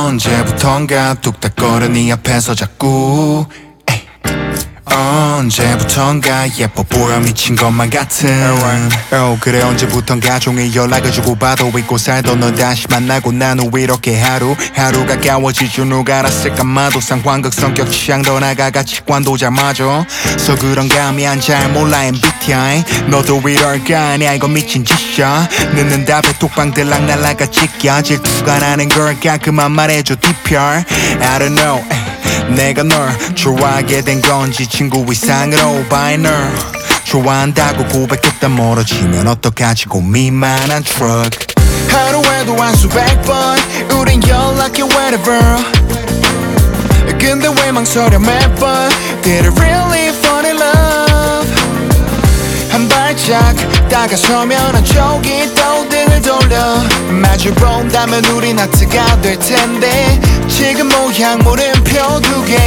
언제부턴가 뚝딱거려 네 앞에서 자꾸 언제부턴가 예뻐 보여 미친 것만 같은 그래 언제부턴가 종일 연락을 주고받아 잊고 살던 널 다시 만나고 난 후 이렇게 하루가 가까워질 줄 누가 알았을까 마도 상황극 성격 취향 더 나아가 가치관도 잘 맞아 서 그런가 미안 잘 몰라 MBTI 너도 이럴까 아니야 이거 미친 짓이야 늦는 답에 톡방들락 날라가 찍야 질투가 나는 걸까 그만 말해줘 DPR I don't know 내가 널 좋아하게 된 건지 친구 이상으로 by 널 좋아한다고 고백했다 멀어지면 어떡하지 고민만한 트럭 하루에도 한 수백 번 우린 연락해 whenever 근데 왜 망설여 매번 Did I really fall in love 한 발짝 다가서면 한쪽이 또 등을 돌려 마주 본다면 우린 하트가 될 텐데 지금 모양 물음표 두 개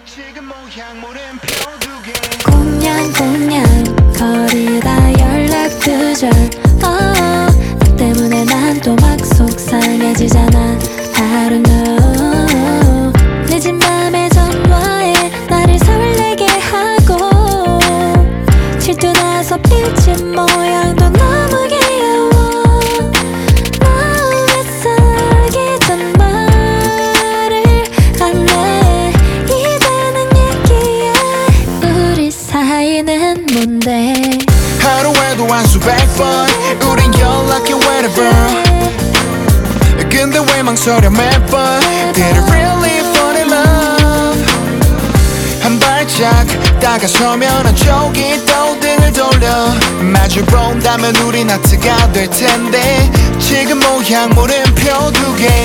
공냥공냥 거리다 연락 두절 너 때문에 난 또 막 속상해지잖아 I don't know 늦은 밤에 전화해 나를 설레게 하고 질투나서 삐진 모양도 너무 귀여워 마음에 싹이 전 말을 안해 이제는 얘기해 우리 사이는 뭔데 하루에도 한 수백 번 우린 연락해 whenever 근데 왜 망설여 매번 Did I really fall in love 한 발짝 다가서면 한쪽이 또 등을 돌려 마주 본다면 우린 하트가 될 텐데 지금 모양 물음표 두 개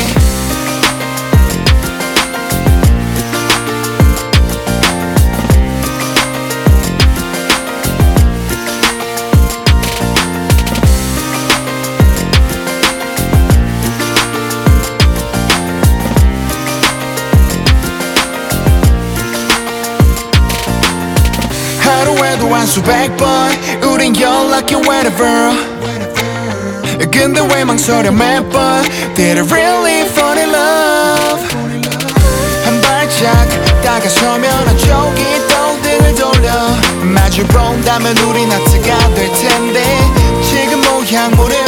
하루에도 한 수백 번 우린 연락해 whenever 근데 왜 망설여 매번 Did I really fall in love 한 발짝 다가서면 한쪽이 또 등을 돌려 마주 본다면 우린 하트가 될 텐데 지금 모양 물음